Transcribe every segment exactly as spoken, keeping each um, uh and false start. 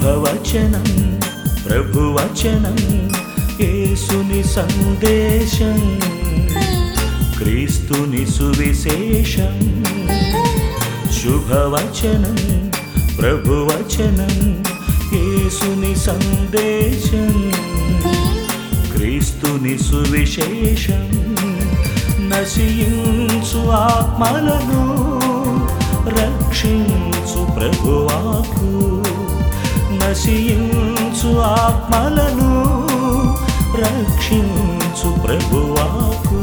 శుభవచనం ప్రభువచనం యేసుని సందేశం క్రీస్తుని సువిశేషం శుభవచనం ప్రభువచనం యేసుని సందేశం క్రీస్తుని సువిశేషం నశించు ఆత్మలను రక్షించు ప్రభువాకు నశించు ఆత్మలను రక్షించు ప్రభువాకు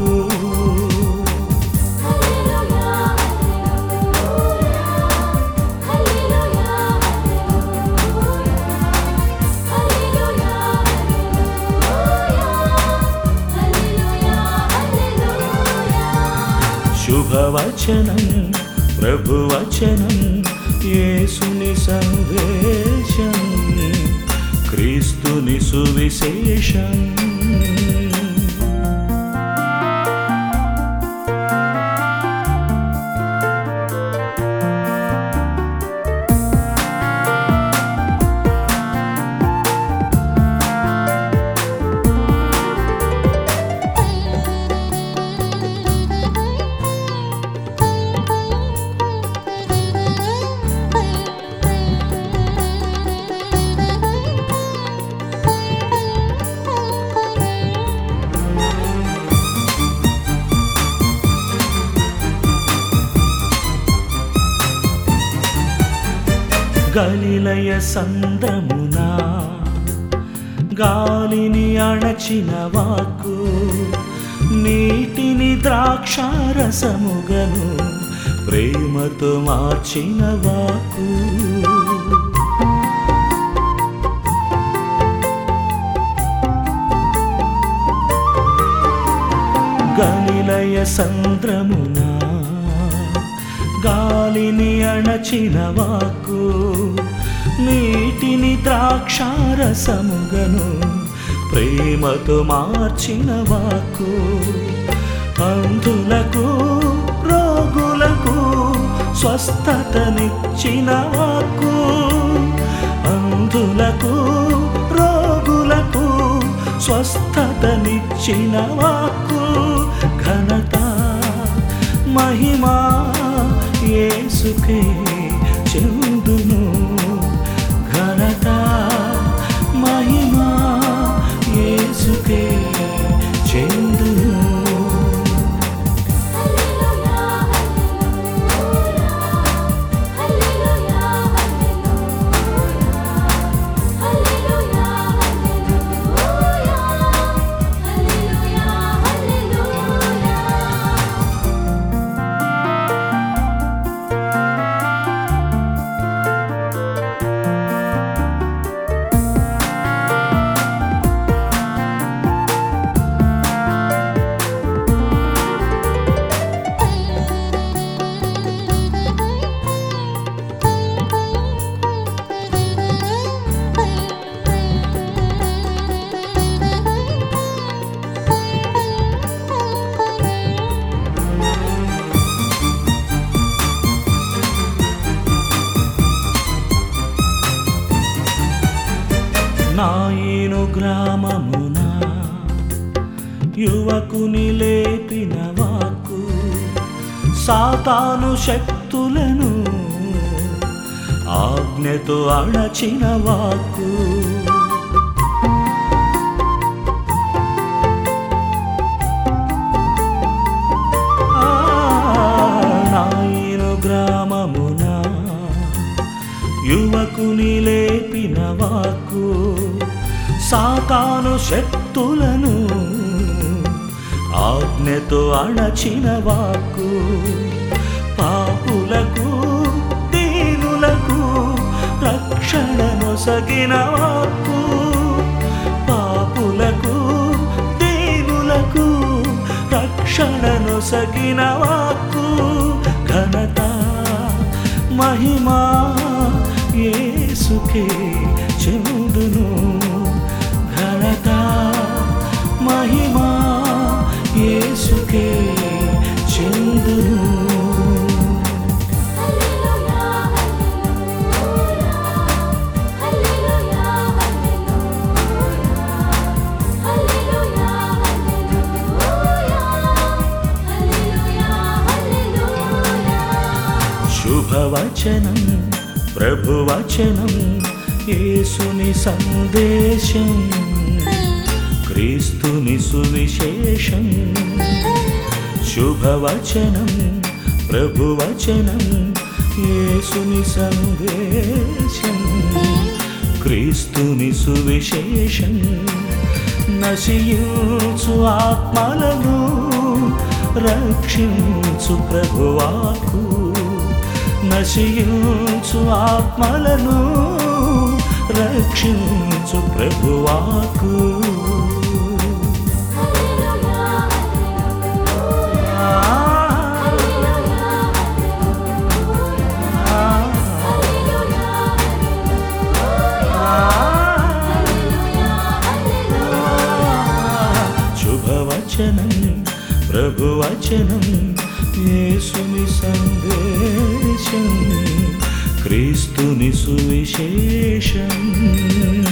శుభవచనం ప్రభువచనం యేసుని సందేశం క్రీస్తుని సువిశేషం గలిలయ సంద్రమునా గాలిని అణచిన వాక్కు నీటిని ద్రాక్షారసముగను ప్రేమతో మార్చిన వాక్కు గలిలయ సంద్రమునా గాలిని అణచిన వాక్కు నీటిని ద్రాక్షారసముగను ప్రేమతో మార్చిన వాక్కు అంధులకు రోగులకు స్వస్థతనిచ్చిన వాక్కు అంధులకు రోగులకు స్వస్థతనిచ్చిన వాక్కు ఘనత మహిమా యేసుకే చెందును ఘనత మహిమా యేసుకే చెందును నాయను గ్రామమున యువకుని లేపిన వాక్కు సాతాను శక్తులను ఆజ్ఞతో అణచిన వాక్కు నాయను గ్రామమున యువకుని లేపిన వాక్కు సాతాను శక్తులను ఆజ్ఞతో అణచిన వాక్కు పాపులకు దీనులకు రక్షణ నొసగిన వాక్కు పాపులకు దీనులకు రక్షణ నొసగిన వాక్కు ఘనత మహిమా యేసుకే చెందును ఘనత మహిమా యేసుకే చెందును హల్లెలూయా హల్లెలూయా శుభవచనం ప్రభువచనం యేసుని సందేశం క్రీస్తుని సువిశేషం శుభవచనం ప్రభువచనం యేసుని సందేశం క్రీస్తుని సువిశేషం నశించు ఆత్మలను రక్షించు ప్రభువాకు నశించు ఆత్మలను రక్షించు ప్రభువాకు శుభవచనం ప్రభువచనం యేసుని సందేశం క్రీస్తుని సువిశేషం